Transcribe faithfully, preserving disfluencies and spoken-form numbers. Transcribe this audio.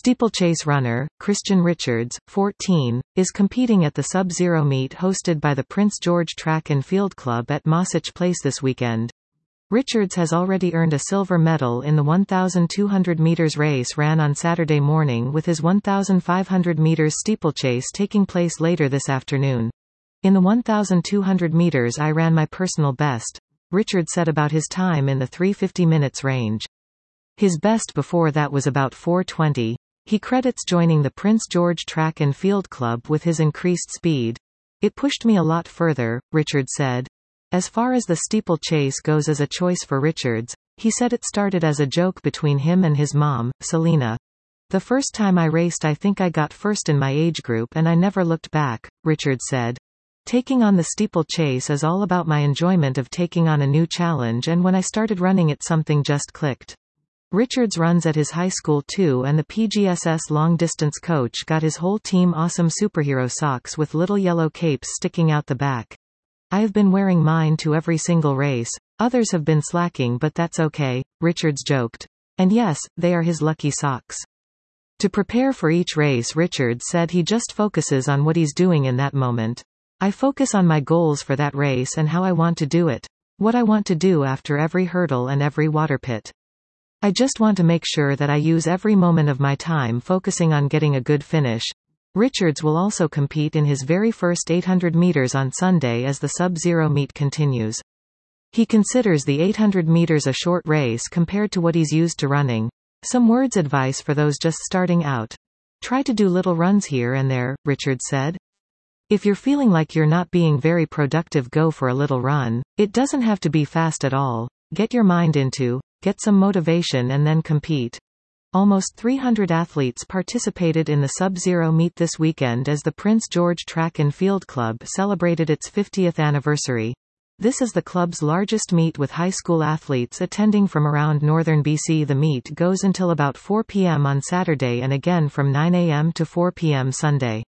Steeplechase runner, Christian Richards, fourteen, is competing at the Sub-Zero meet hosted by the Prince George Track and Field Club at Mossach Place this weekend. Richards has already earned a silver medal in the one thousand two hundred meters race ran on Saturday morning, with his one thousand five hundred meters steeplechase taking place later this afternoon. In the one thousand two hundred meters I ran my personal best, Richards said about his time in the three fifty minutes range. His best before that was about four twenty. He credits joining the Prince George Track and Field Club with his increased speed. It pushed me a lot further, Richards said. As far as the steeplechase goes as a choice for Richards, he said it started as a joke between him and his mom, Selena. The first time I raced I think I got first in my age group and I never looked back, Richards said. Taking on the steeplechase is all about my enjoyment of taking on a new challenge, and when I started running it something just clicked. Richards runs at his high school too, and the P G S S long-distance coach got his whole team awesome superhero socks with little yellow capes sticking out the back. I have been wearing mine to every single race. Others have been slacking, but that's okay, Richards joked. And yes, they are his lucky socks. To prepare for each race, Richards said he just focuses on what he's doing in that moment. I focus on my goals for that race and how I want to do it. What I want to do after every hurdle and every water pit. I just want to make sure that I use every moment of my time focusing on getting a good finish. Richards will also compete in his very first eight hundred meters on Sunday as the Sub-Zero meet continues. He considers the eight hundred meters a short race compared to what he's used to running. Some words advice for those just starting out. Try to do little runs here and there, Richards said. If you're feeling like you're not being very productive, go for a little run. It doesn't have to be fast at all. Get your mind into, get some motivation and then compete. Almost three hundred athletes participated in the Sub-Zero meet this weekend as the Prince George Track and Field Club celebrated its fiftieth anniversary. This is the club's largest meet, with high school athletes attending from around northern B C. The meet goes until about four p m on Saturday and again from nine a m to four p m Sunday.